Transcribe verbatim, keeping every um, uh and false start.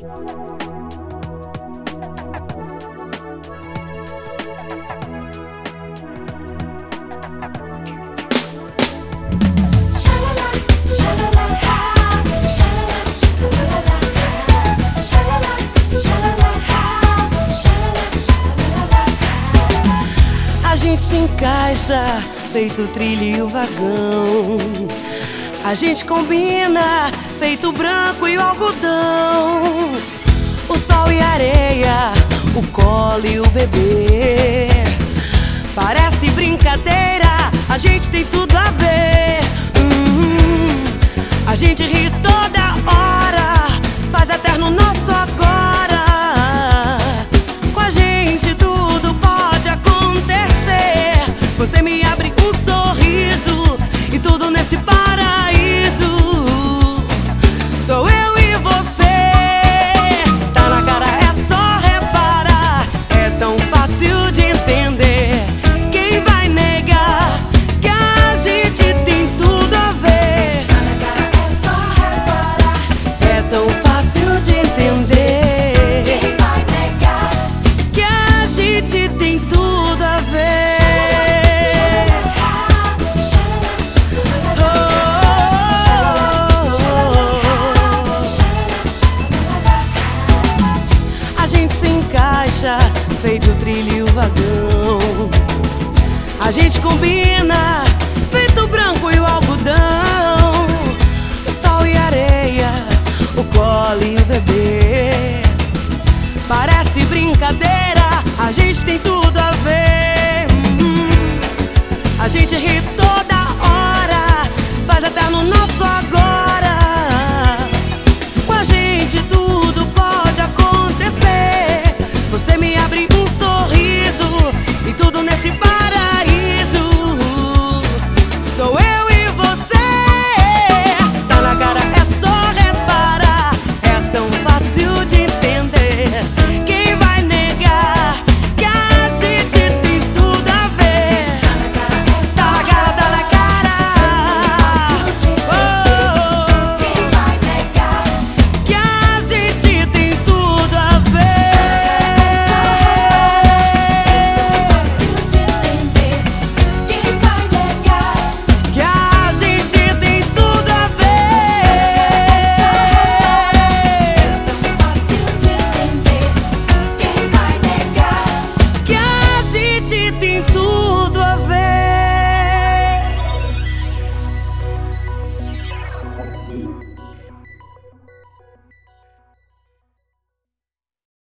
A gente se encaixa, feito trilho e o vagão. A gente combina, feito o branco e o algodão. O sol e a areia, o colo e o bebê. Parece brincadeira, a gente tem tudo a ver. Hum, a gente ri toda hora, faz eterno nosso agora. Com a gente tudo pode acontecer. Você me abre um sorriso e tudo nesse paraíso sou eu e você. Tá na cara, é só reparar. É tão fácil de entender. Quem vai negar que a gente tem tudo a ver? Tá na cara, é só reparar. É tão fácil de entender. Quem vai negar que a gente tem tudo a ver? Feito o trilho e o vagão. A gente combina, feito o branco e o algodão. O sol e a areia, o colo e o bebê. Parece brincadeira, a gente tem tudo a ver. Hum, a gente ri